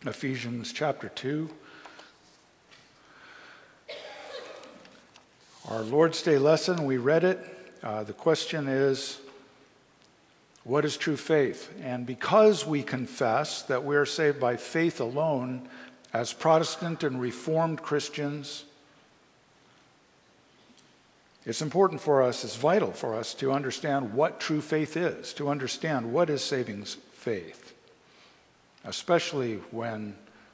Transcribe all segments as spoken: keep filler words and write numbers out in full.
Ephesians chapter two. Our Lord's Day lesson, we read it. Uh, the question is, what is true faith? And because we confess that we are saved by faith alone, as Protestant and Reformed Christians, it's important for us, it's vital for us to understand what true faith is, to understand what is saving faith, especially when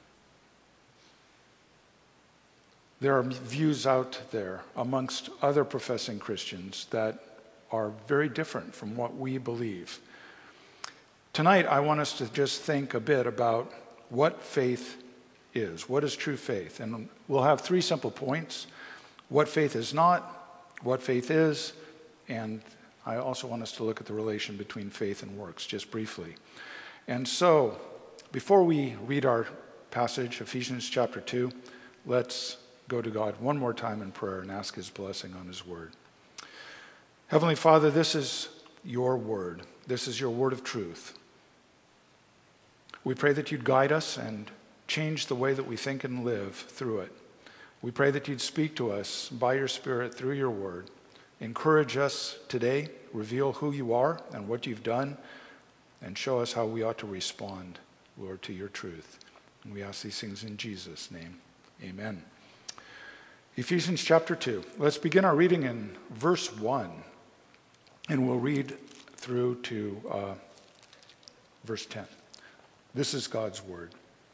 there are views out there amongst other professing Christians that are very different from what we believe. Tonight, I want us to just think a bit about what faith is. What is true faith? And we'll have three simple points: what faith is not, what faith is, and I also want us to look at the relation between faith and works, just briefly. And so, before we read our passage, Ephesians chapter two, let's go to God one more time in prayer and ask His blessing on His word. Heavenly Father, this is your word. This is your word of truth. We pray that you'd guide us and change the way that we think and live through it. We pray that you'd speak to us by your Spirit through your word. Encourage us today, reveal who you are and what you've done, and show us how we ought to respond, Lord, to your truth. And we ask these things in Jesus' name. Amen. Ephesians chapter two. Let's begin our reading in verse one, and we'll read through to uh, verse ten. This is God's word.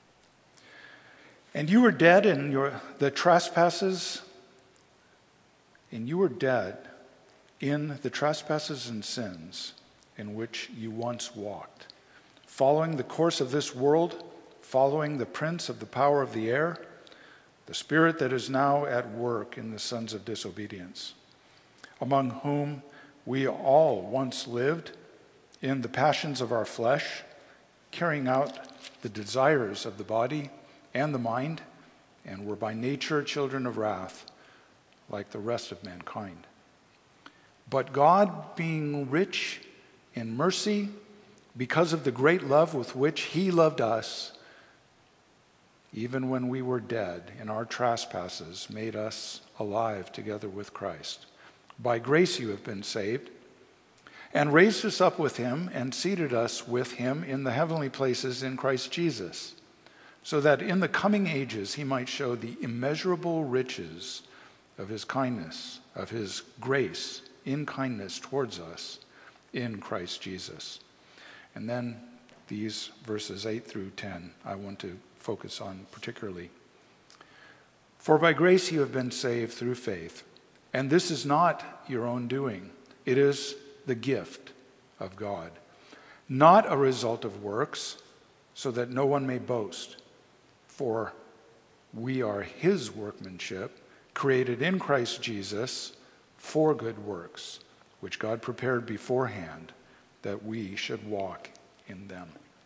And you were dead in your the trespasses, and you were dead in the trespasses and sins in which you once walked, following the course of this world, following the prince of the power of the air, the spirit that is now at work in the sons of disobedience, among whom we all once lived in the passions of our flesh, carrying out the desires of the body and the mind, and were by nature children of wrath, like the rest of mankind. But God, being rich in mercy, because of the great love with which He loved us, even when we were dead in our trespasses, made us alive together with Christ. By grace you have been saved, and raised us up with Him, and seated us with Him in the heavenly places in Christ Jesus, so that in the coming ages He might show the immeasurable riches of His kindness, of His grace in kindness towards us in Christ Jesus. And then these verses eight through ten, I want to focus on particularly. For by grace you have been saved through faith, and this is not your own doing. It is the gift of God, not a result of works, so that no one may boast. For we are His workmanship, created in Christ Jesus for good works, which God prepared beforehand that we should walk in them.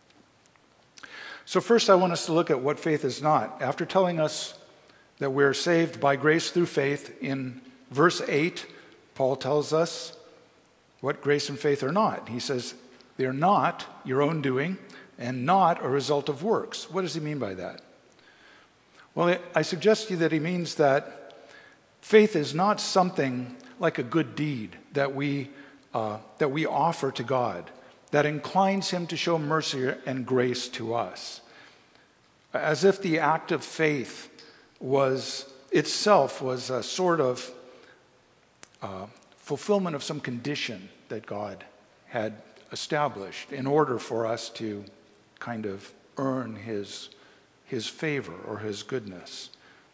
So first I want us to look at what faith is not. After telling us that we're saved by grace through faith, in verse eight, Paul tells us what grace and faith are not. He says they're not your own doing and not a result of works. What does he mean by that? Well, I suggest to you that he means that faith is not something like a good deed that we, uh, that we offer to God, that inclines Him to show mercy and grace to us. As if the act of faith was itself was a sort of uh, fulfillment of some condition that God had established in order for us to kind of earn His, his favor or His goodness.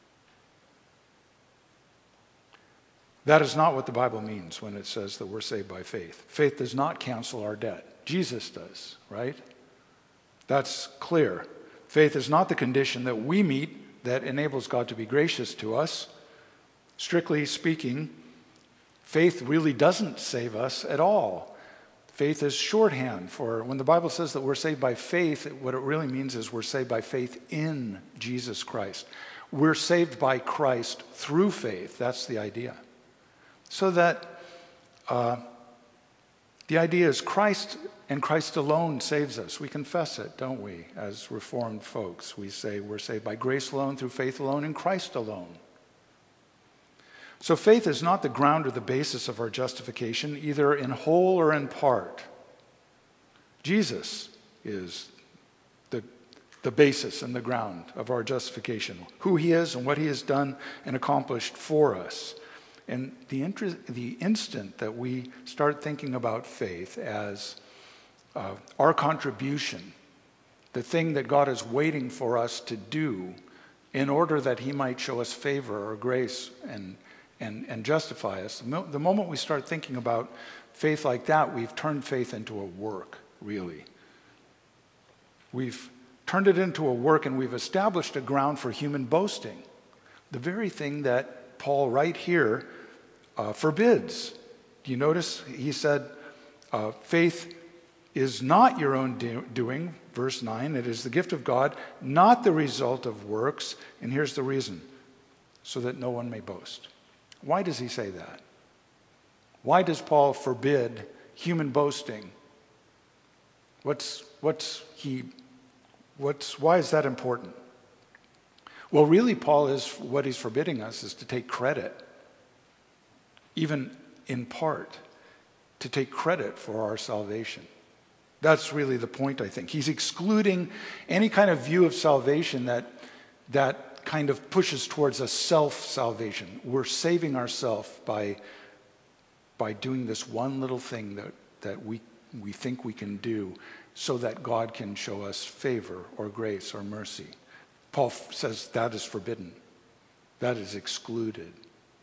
That is not what the Bible means when it says that we're saved by faith. Faith does not cancel our debt. Jesus does, right? That's clear. Faith is not the condition that we meet that enables God to be gracious to us. Strictly speaking, faith really doesn't save us at all. Faith is shorthand for when the Bible says that we're saved by faith, what it really means is we're saved by faith in Jesus Christ. We're saved by Christ through faith. That's the idea. So that uh, The idea is Christ and Christ alone saves us. We confess it, don't we, as Reformed folks? We say we're saved by grace alone, through faith alone, in Christ alone. So faith is not the ground or the basis of our justification, either in whole or in part. Jesus is the, the basis and the ground of our justification, who he is and what he has done and accomplished for us. And the, interest, the instant that we start thinking about faith as uh, our contribution, the thing that God is waiting for us to do in order that he might show us favor or grace and, and, and justify us, the moment we start thinking about faith like that, we've turned faith into a work, really. We've turned it into a work, and we've established a ground for human boasting. The very thing that Paul right here uh, forbids. Do you notice? He said, uh, faith is not your own do- doing, verse nine. It is the gift of God, not the result of works. And here's the reason: so that no one may boast. Why does he say that? Why does Paul forbid human boasting? What's, what's he, what's, why is that important? Well, really, Paul is, what he's forbidding us is to take credit, even in part, to take credit for our salvation. That's really the point, I think. He's excluding any kind of view of salvation that, that kind of pushes towards a self-salvation. We're saving ourselves by, by doing this one little thing that, that we, we think we can do so that God can show us favor or grace or mercy. Paul f- says that is forbidden. That is excluded.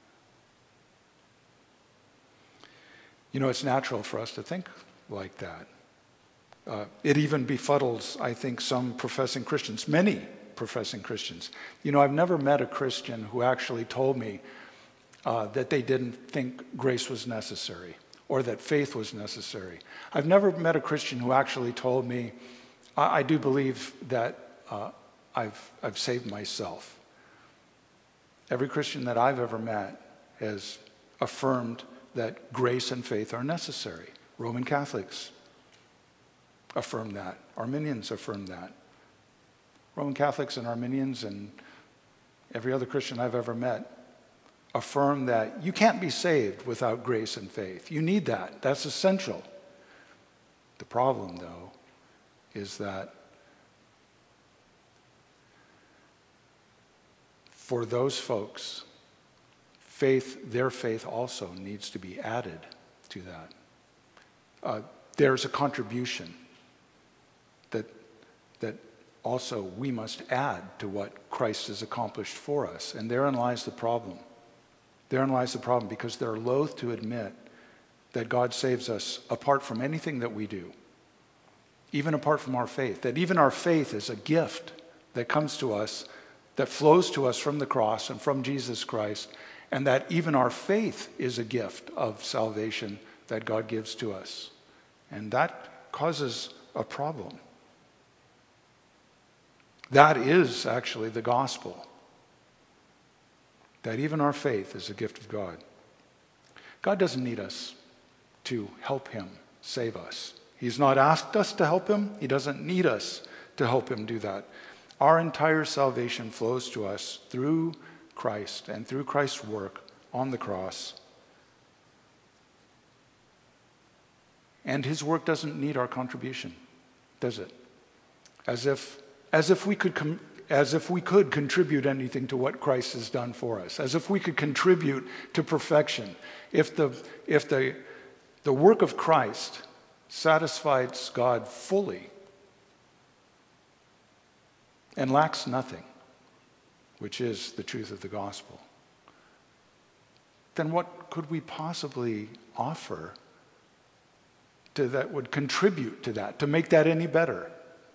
You know, it's natural for us to think like that. Uh, it even befuddles, I think, some professing Christians, many professing Christians. You know, I've never met a Christian who actually told me uh, that they didn't think grace was necessary or that faith was necessary. I've never met a Christian who actually told me, I, I do believe that uh, I've, I've saved myself. Every Christian that I've ever met has affirmed that grace and faith are necessary. Roman Catholics affirm that. Arminians affirm that. Roman Catholics and Arminians and every other Christian I've ever met affirm that you can't be saved without grace and faith. You need that. That's essential. The problem, though, is that for those folks, faith, their faith also needs to be added to that. Uh, there's a contribution that that also we must add to what Christ has accomplished for us. And therein lies the problem. Therein lies the problem, because they're loath to admit that God saves us apart from anything that we do, even apart from our faith, that even our faith is a gift that comes to us, that flows to us from the cross and from Jesus Christ, and that even our faith is a gift of salvation that God gives to us. And that causes a problem. That is actually the gospel. That even our faith is a gift of God. God doesn't need us to help him save us. He's not asked us to help him. He doesn't need us to help him do that. Our entire salvation flows to us through Christ and through Christ's work on the cross. And his work doesn't need our contribution, does it? As if, as if we could com- as if we could contribute anything to what Christ has done for us, as if we could contribute to perfection. If the if the the work of Christ satisfies God fully and lacks nothing, which is the truth of the gospel, then what could we possibly offer to that would contribute to that, to make that any better?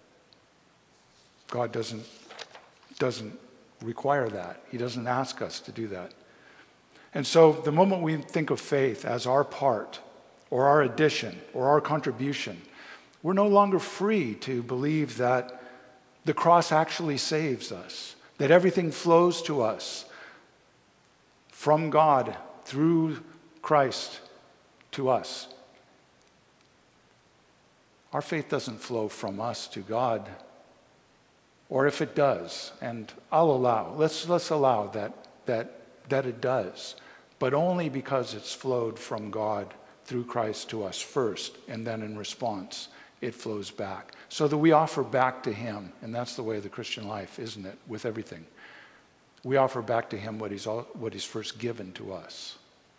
God doesn't doesn't require that. He doesn't ask us to do that. And so the moment we think of faith as our part or our addition or our contribution, we're no longer free to believe that the cross actually saves us, that everything flows to us from God through Christ to us. Our faith doesn't flow from us to God. Or if it does, and I'll allow, let's let's allow that that that it does, but only because it's flowed from God through Christ to us first, and then in response, it flows back. So that we offer back to him, and that's the way of the Christian life, isn't it, with everything. We offer back to him what he's all, what he's first given to us.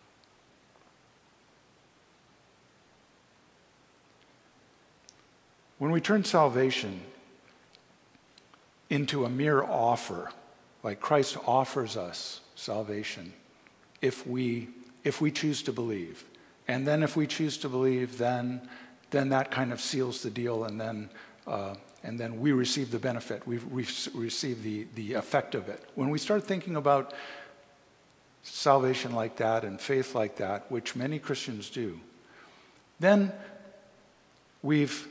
When we turn salvation into a mere offer, like Christ offers us salvation, if we if we choose to believe, and then if we choose to believe, then then that kind of seals the deal, and then uh, and then we receive the benefit. We receive the the effect of it. When we start thinking about salvation like that and faith like that, which many Christians do, then we've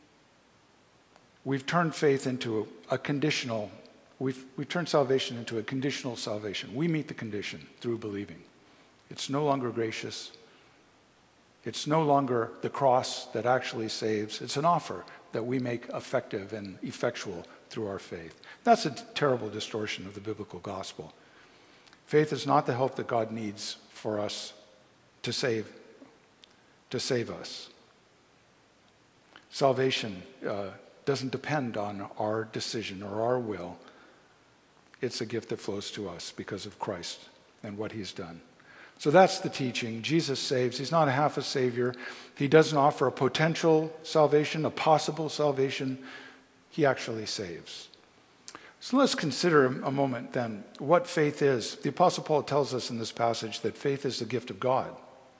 We've turned faith into a, a conditional, we've, we've turned salvation into a conditional salvation. We meet the condition through believing. It's no longer gracious. It's no longer the cross that actually saves. It's an offer that we make effective and effectual through our faith. That's a terrible distortion of the biblical gospel. Faith is not the help that God needs for us to save, to save us. Salvation uh, doesn't depend on our decision or our will. It's a gift that flows to us because of Christ and what he's done. So that's the teaching. Jesus saves. He's not a half a savior. He doesn't offer a potential salvation, a possible salvation. He actually saves. So let's consider a moment then what faith is. The Apostle Paul tells us in this passage that faith is the gift of God.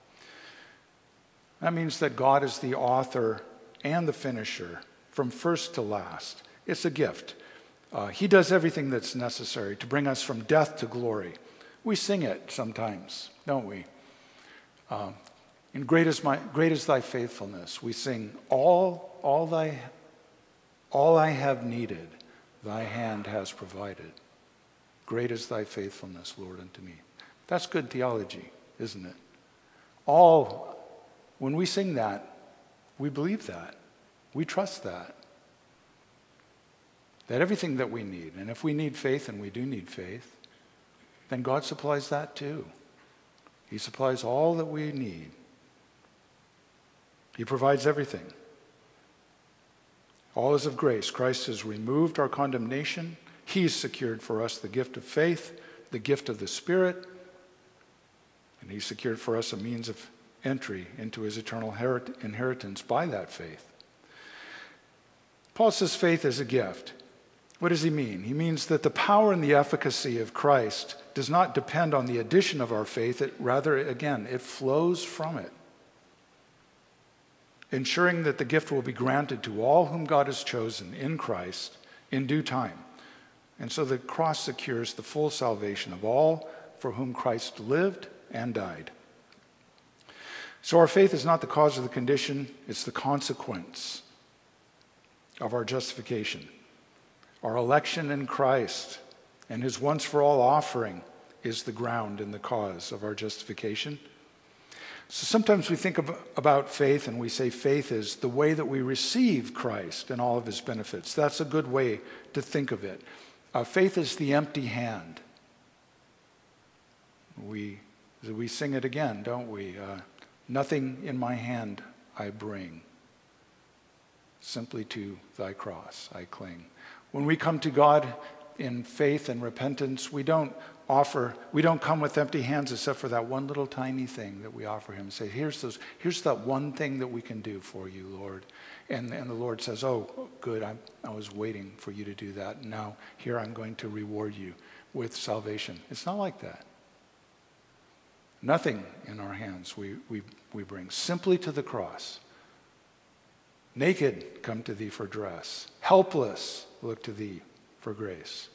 That means that God is the author and the finisher from first to last. It's a gift. Uh, he does everything that's necessary to bring us from death to glory. We sing it sometimes, don't we? Uh, in great is my great is thy faithfulness. We sing, all all thy all I have needed, thy hand has provided. Great is thy faithfulness, Lord, unto me. That's good theology, isn't it? All, when we sing that, we believe that. We trust that. That everything that we need, and if we need faith, and we do need faith, then God supplies that too. He supplies all that we need. He provides everything. All is of grace. Christ has removed our condemnation. He's secured for us the gift of faith, the gift of the Spirit, and he's secured for us a means of entry into his eternal inheritance by that faith. Paul says faith is a gift. What does he mean? He means that the power and the efficacy of Christ does not depend on the addition of our faith. It rather, again, it flows from it, ensuring that the gift will be granted to all whom God has chosen in Christ in due time. And so the cross secures the full salvation of all for whom Christ lived and died. So our faith is not the cause of the condition, it's the consequence of our justification. Our election in Christ and his once-for-all offering is the ground and the cause of our justification. So sometimes we think of, about faith and we say faith is the way that we receive Christ and all of his benefits. That's a good way to think of it. Uh, faith is the empty hand. We, we sing it again, don't we? Uh, Nothing in my hand I bring. Simply to thy cross I cling. When we come to God in faith and repentance, we don't offer, we don't come with empty hands except for that one little tiny thing that we offer him and say, here's those, here's that one thing that we can do for you, Lord. And, and the Lord says, oh, good, I, I was waiting for you to do that. And now here I'm going to reward you with salvation. It's not like that. Nothing in our hands we, we, we bring, simply to the cross. Naked, come to thee for dress. Helpless, look to thee for grace.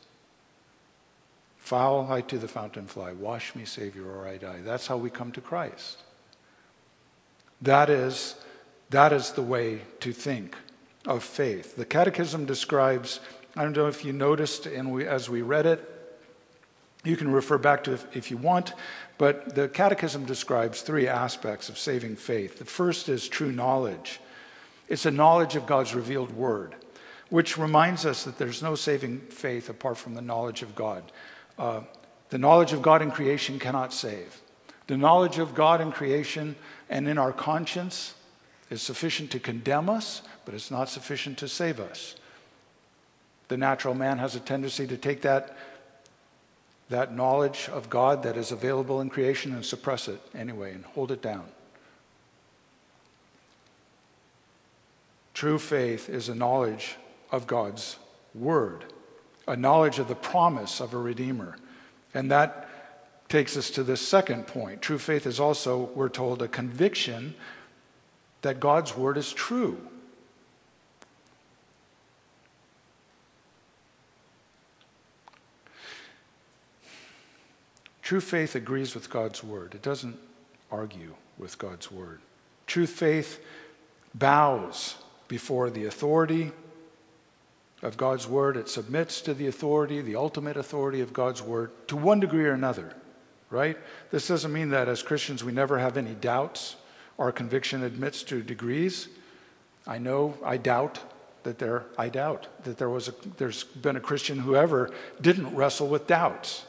Foul I to the fountain fly. Wash me, Savior, or I die. That's how we come to Christ. That is, that is the way to think of faith. The Catechism describes, I don't know if you noticed and we, as we read it, you can refer back to it if, if you want, but the Catechism describes three aspects of saving faith. The first is true knowledge. It's a knowledge of God's revealed word, which reminds us that there's no saving faith apart from the knowledge of God. Uh, the knowledge of God in creation cannot save. The knowledge of God in creation and in our conscience is sufficient to condemn us, but it's not sufficient to save us. The natural man has a tendency to take that, that knowledge of God that is available in creation and suppress it anyway and hold it down. True faith is a knowledge of God's word, a knowledge of the promise of a Redeemer. And that takes us to this second point. True faith is also, we're told, a conviction that God's word is true. True faith agrees with God's word. It doesn't argue with God's word. True faith bows before the authority of God's word. It submits to the authority, the ultimate authority of God's word, to one degree or another, right? This doesn't mean that as Christians we never have any doubts. Our conviction admits to degrees. I know, I doubt that there, I doubt that there was a, there's been a Christian who ever didn't wrestle with doubts.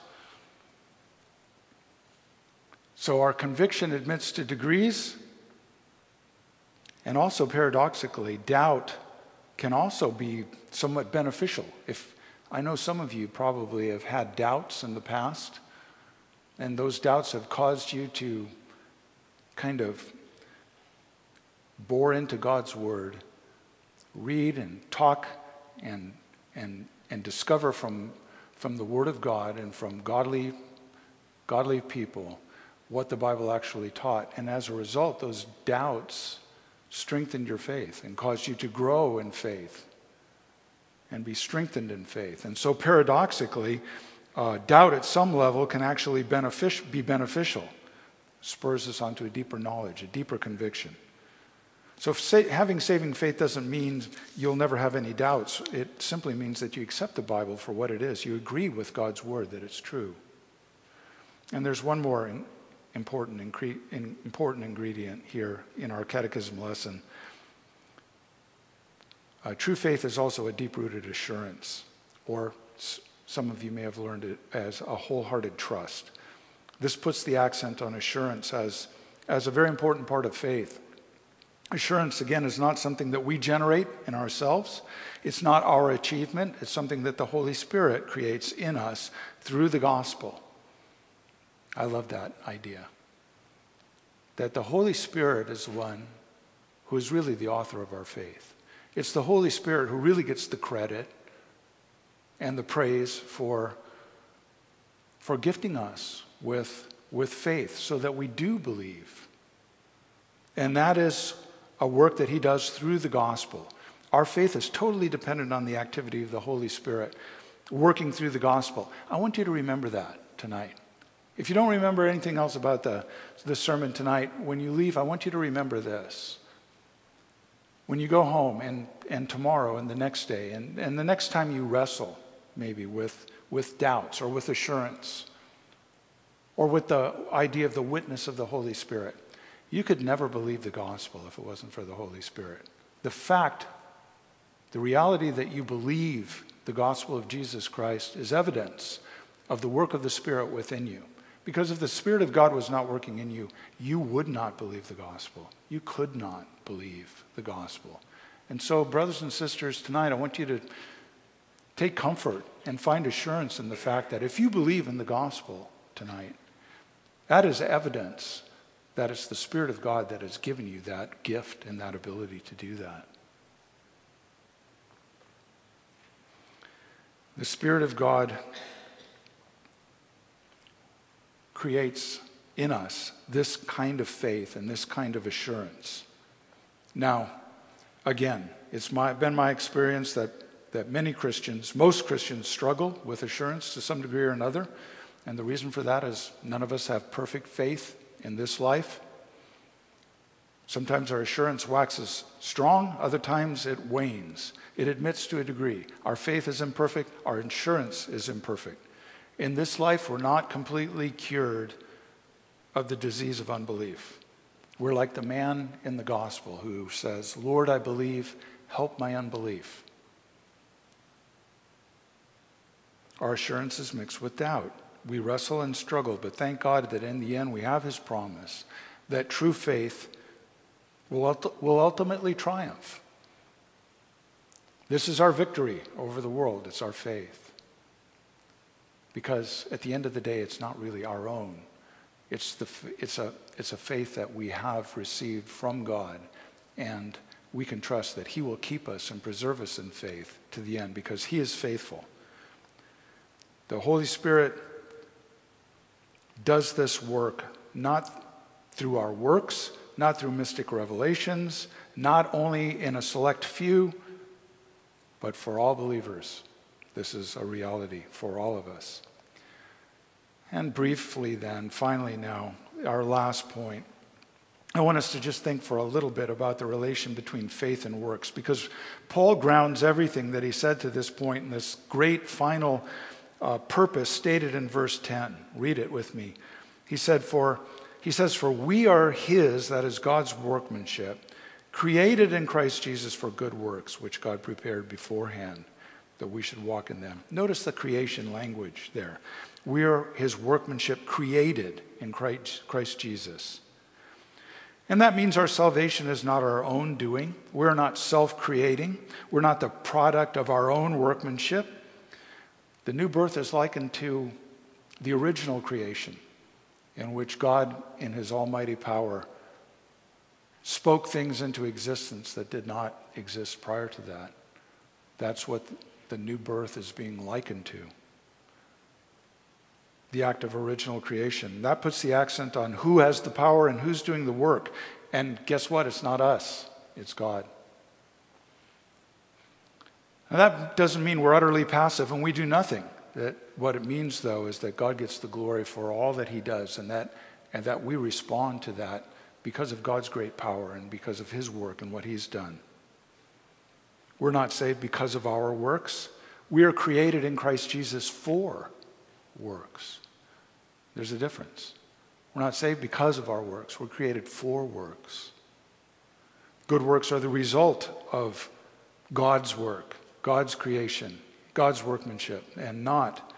So our conviction admits to degrees. And also, paradoxically, doubt can also be somewhat beneficial. If I know some of you probably have had doubts in the past, and those doubts have caused you to kind of bore into God's word, read and talk and and and discover from from the word of God and from godly godly people what the Bible actually taught. And as a result, those doubts strengthened your faith and caused you to grow in faith and be strengthened in faith. And so paradoxically, uh, doubt at some level can actually benefic- be beneficial. Spurs us onto a deeper knowledge, a deeper conviction. So if sa- having saving faith doesn't mean you'll never have any doubts. It simply means that you accept the Bible for what it is. You agree with God's word that it's true. And there's one more in- important, incre- in- important ingredient here in our catechism lesson. Uh, true faith is also a deep-rooted assurance, or s- some of you may have learned it as a wholehearted trust. This puts the accent on assurance as, as a very important part of faith. Assurance, again, is not something that we generate in ourselves. It's not our achievement. It's something that the Holy Spirit creates in us through the gospel. I love that idea. That the Holy Spirit is the one who is really the author of our faith. It's the Holy Spirit who really gets the credit and the praise for, for gifting us with, with faith so that we do believe. And that is a work that he does through the gospel. Our faith is totally dependent on the activity of the Holy Spirit working through the gospel. I want you to remember that tonight. If you don't remember anything else about the, the sermon tonight, when you leave, I want you to remember this. When you go home and, and tomorrow and the next day and, and the next time you wrestle maybe with, with doubts or with assurance or with the idea of the witness of the Holy Spirit, you could never believe the gospel if it wasn't for the Holy Spirit. The fact, the reality that you believe the gospel of Jesus Christ is evidence of the work of the Spirit within you. Because if the Spirit of God was not working in you, you would not believe the gospel. You could not believe the gospel. And so, brothers and sisters, tonight I want you to take comfort and find assurance in the fact that if you believe in the gospel tonight, that is evidence that it's the Spirit of God that has given you that gift and that ability to do that. The Spirit of God creates in us this kind of faith and this kind of assurance. Now, again, it's my, been my experience that, that many Christians, most Christians struggle with assurance to some degree or another. And the reason for that is none of us have perfect faith in this life. Sometimes our assurance waxes strong, other times it wanes. It admits to a degree. Our faith is imperfect, our assurance is imperfect. In this life, we're not completely cured of the disease of unbelief. We're like the man in the gospel who says, Lord, I believe, help my unbelief. Our assurance is mixed with doubt. We wrestle and struggle, but thank God that in the end we have his promise that true faith will, ult- will ultimately triumph. This is our victory over the world. It's our faith. Because at the end of the day, it's not really our own. It's, the, it's, a, it's a faith that we have received from God, and we can trust that he will keep us and preserve us in faith to the end because he is faithful. The Holy Spirit does this work not through our works, not through mystic revelations, not only in a select few, but for all believers. This is a reality for all of us. And briefly then, finally now, our last point. I want us to just think for a little bit about the relation between faith and works, because Paul grounds everything that he said to this point in this great final uh, purpose stated in verse ten. Read it with me. He said, "For he says, for we are his, that is God's workmanship, created in Christ Jesus for good works, which God prepared beforehand, that we should walk in them." Notice the creation language there. We are his workmanship created in Christ, Christ Jesus. And that means our salvation is not our own doing. We're not self-creating. We're not the product of our own workmanship. The new birth is likened to the original creation, in which God, in his almighty power, spoke things into existence that did not exist prior to that. That's what the new birth is being likened to. The act of original creation. That puts the accent on who has the power and who's doing the work. And guess what? It's not us. It's God. Now that doesn't mean we're utterly passive and we do nothing. That what it means, though, is that God gets the glory for all that he does, and that and that we respond to that because of God's great power and because of his work and what he's done. We're not saved because of our works. We are created in Christ Jesus for works. There's a difference. We're not saved because of our works. We're created for works. Good works are the result of God's work, God's creation, God's workmanship, and not,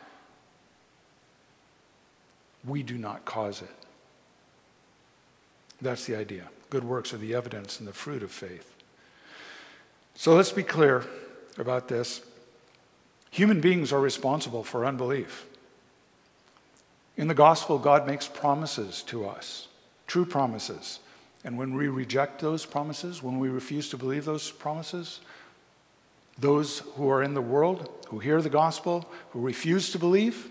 we do not cause it. That's the idea. Good works are the evidence and the fruit of faith. So let's be clear about this. Human beings are responsible for unbelief. In the gospel, God makes promises to us, true promises. And when we reject those promises, when we refuse to believe those promises, those who are in the world, who hear the gospel, who refuse to believe,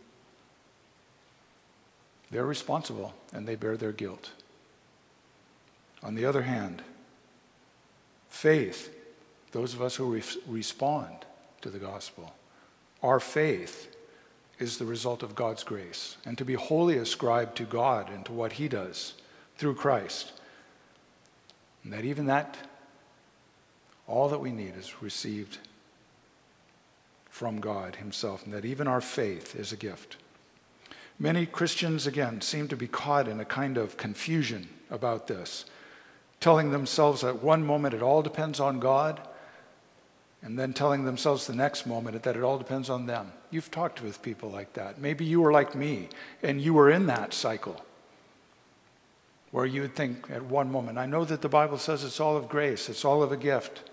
they're responsible and they bear their guilt. On the other hand, faith, those of us who re- respond to the gospel, our faith is the result of God's grace, and to be wholly ascribed to God and to what he does through Christ. And that even that, all that we need is received from God himself, and that even our faith is a gift. Many Christians, again, seem to be caught in a kind of confusion about this, telling themselves at one moment it all depends on God, and then telling themselves the next moment that it all depends on them. You've talked with people like that. Maybe you were like me, and you were in that cycle where you would think at one moment, I know that the Bible says it's all of grace, it's all of a gift.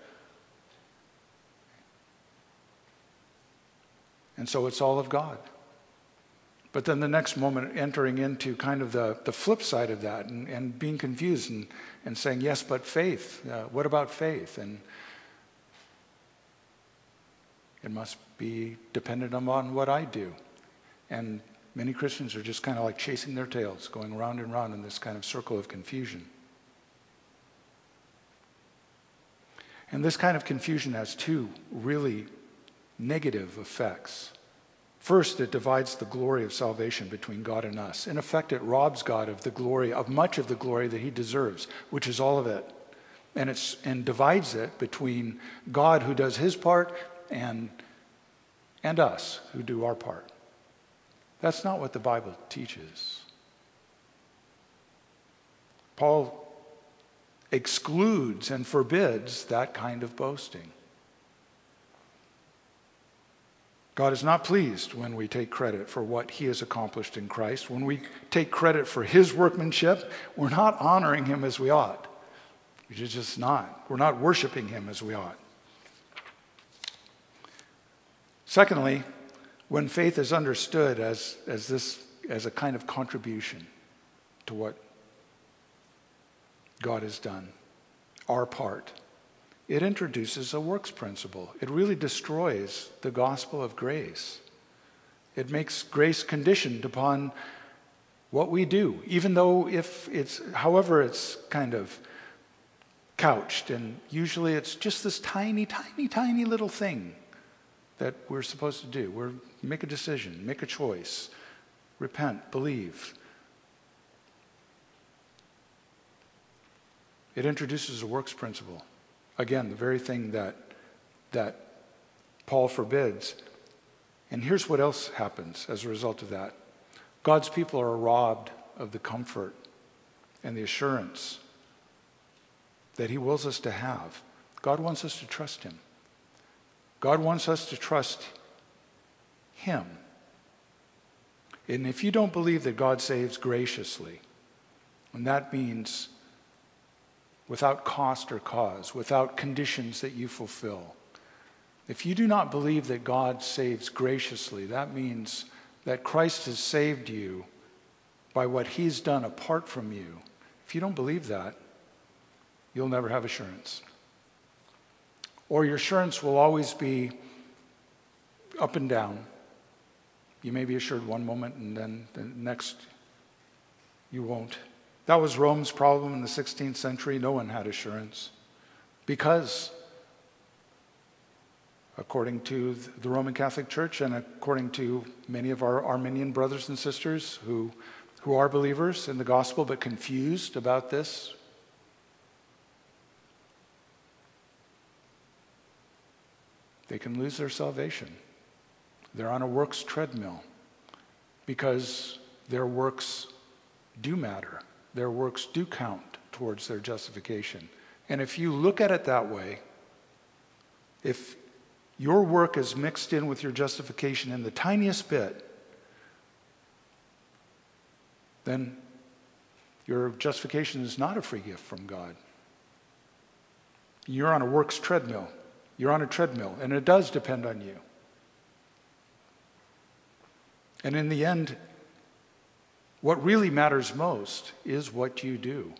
And so it's all of God. But then the next moment entering into kind of the, the flip side of that and, and being confused and, and saying, yes, but faith. Uh, what about faith? And it must be dependent upon what I do. And many Christians are just kind of like chasing their tails, going round and round in this kind of circle of confusion. And this kind of confusion has two really negative effects. First, it divides the glory of salvation between God and us. In effect, it robs God of the glory, of much of the glory that he deserves, which is all of it. And it's and divides it between God, who does his part, and and us, who do our part. That's not what the Bible teaches. Paul excludes and forbids that kind of boasting. God is not pleased when we take credit for what he has accomplished in Christ. When we take credit for his workmanship, we're not honoring him as we ought. We're just not. We're not worshiping him as we ought. Secondly, when faith is understood as, as this as a kind of contribution to what God has done, our part, it introduces a works principle. It really destroys the gospel of grace. It makes grace conditioned upon what we do, even though if it's, however it's kind of couched, and usually it's just this tiny, tiny, tiny little thing that we're supposed to do. We're make a decision, make a choice, repent, believe. It introduces a works principle. Again, the very thing that, that Paul forbids. And here's what else happens as a result of that. God's people are robbed of the comfort and the assurance that he wills us to have. God wants us to trust him. God wants us to trust him. And if you don't believe that God saves graciously, and that means without cost or cause, without conditions that you fulfill. If you do not believe that God saves graciously, that means that Christ has saved you by what he's done apart from you. If you don't believe that, you'll never have assurance. Or your assurance will always be up and down. You may be assured one moment and then the next you won't. That was Rome's problem in the sixteenth century. No one had assurance because, according to the Roman Catholic Church and according to many of our Arminian brothers and sisters who, who are believers in the gospel but confused about this, they can lose their salvation. They're on a works treadmill because their works do matter. Their works do count towards their justification. And if you look at it that way, if your work is mixed in with your justification in the tiniest bit, then your justification is not a free gift from God. You're on a works treadmill. You're on a treadmill, and it does depend on you. And in the end, what really matters most is what you do.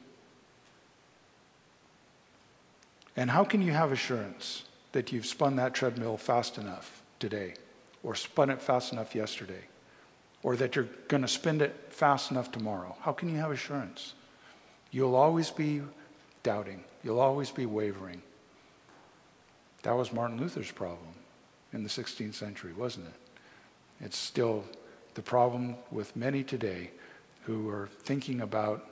And how can you have assurance that you've spun that treadmill fast enough today, or spun it fast enough yesterday, or that you're going to spin it fast enough tomorrow? How can you have assurance? You'll always be doubting. You'll always be wavering. That was Martin Luther's problem in the sixteenth century, wasn't it? It's still the problem with many today who are thinking about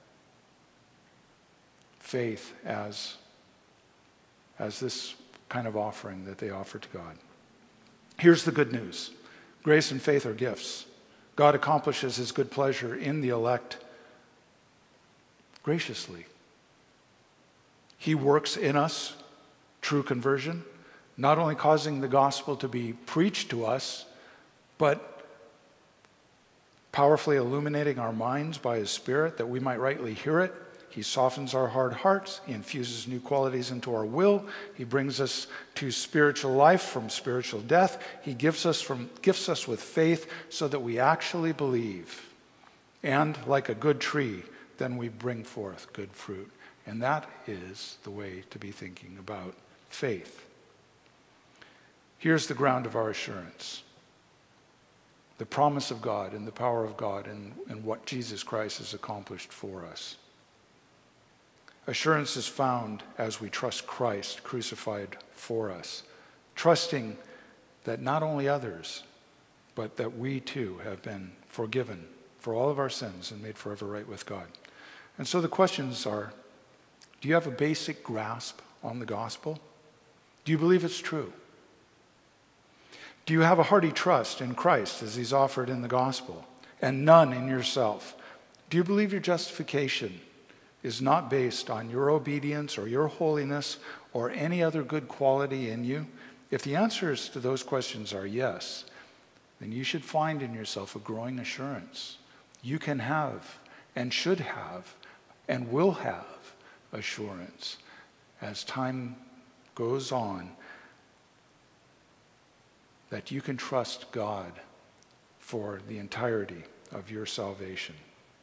faith as, as this kind of offering that they offer to God. Here's the good news. Grace and faith are gifts. God accomplishes his good pleasure in the elect graciously. He works in us true conversion, not only causing the gospel to be preached to us, but powerfully illuminating our minds by his Spirit that we might rightly hear it. He softens our hard hearts. He infuses new qualities into our will. He brings us to spiritual life from spiritual death. He gives us from gifts us with faith so that we actually believe. And like a good tree, then we bring forth good fruit. And that is the way to be thinking about faith. Here's the ground of our assurance. The promise of God and the power of God and, and what Jesus Christ has accomplished for us. Assurance is found as we trust Christ crucified for us, trusting that not only others, but that we too have been forgiven for all of our sins and made forever right with God. And so the questions are, do you have a basic grasp on the gospel? Do you believe it's true? Do you have a hearty trust in Christ as he's offered in the gospel, and none in yourself? Do you believe your justification is not based on your obedience or your holiness or any other good quality in you, if the answers to those questions are yes, then you should find in yourself a growing assurance. You can have and should have and will have assurance as time goes on that you can trust God for the entirety of your salvation.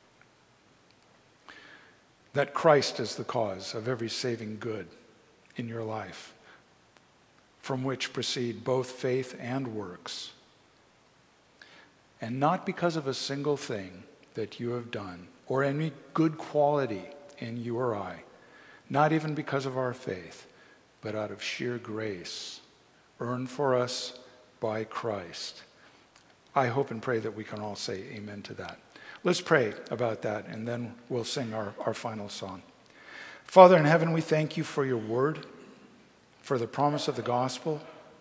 That Christ is the cause of every saving good in your life, from which proceed both faith and works. And not because of a single thing that you have done, or any good quality in you or I, not even because of our faith, but out of sheer grace, earned for us by Christ. I hope and pray that we can all say amen to that. Let's pray about that, and then we'll sing our, our final song. Father in heaven, we thank you for your word, for the promise of the gospel.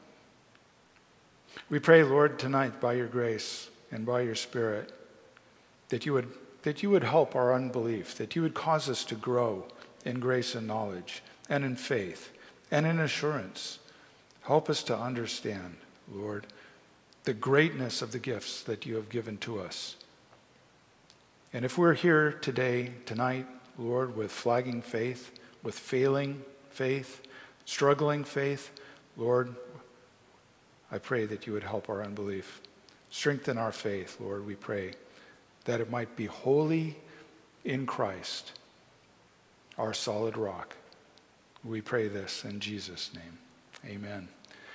We pray, Lord, tonight by your grace and by your Spirit, that you would that you would help our unbelief, that you would cause us to grow in grace and knowledge and in faith and in assurance. Help us to understand, Lord, the greatness of the gifts that you have given to us. And if we're here today, tonight, Lord, with flagging faith, with failing faith, struggling faith, Lord, I pray that you would help our unbelief. Strengthen our faith, Lord, we pray, that it might be wholly in Christ, our solid rock. We pray this in Jesus' name. Amen.